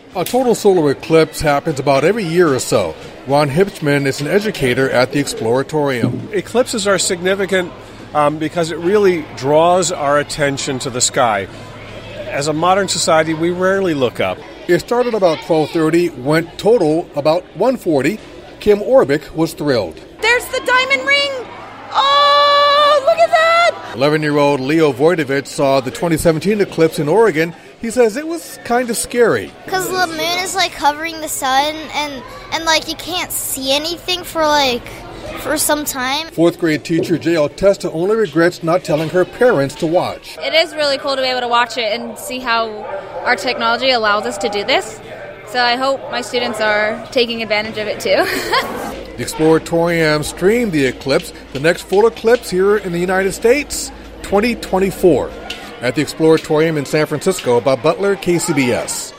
A total solar eclipse happens about every year or so. Ron Hipchman is an educator at the Exploratorium. Eclipses are significant because it really draws our attention to the sky. As a modern society, we rarely look up. It started about 12:30, went total about 1:40. Kim Orbick was thrilled. There's the diamond ring! Oh, look at that! 11-year-old Leo Voidovich saw the 2017 eclipse in Oregon. He says it was kind of scary. Because the moon is covering the sun and you can't see anything for some time. Fourth grade teacher J.L. Testa only regrets not telling her parents to watch. It is really cool to be able to watch it and see how our technology allows us to do this. So I hope my students are taking advantage of it too. The Exploratorium streamed the eclipse. The next full eclipse here in the United States, 2024. At the Exploratorium in San Francisco, Bob Butler, KCBS.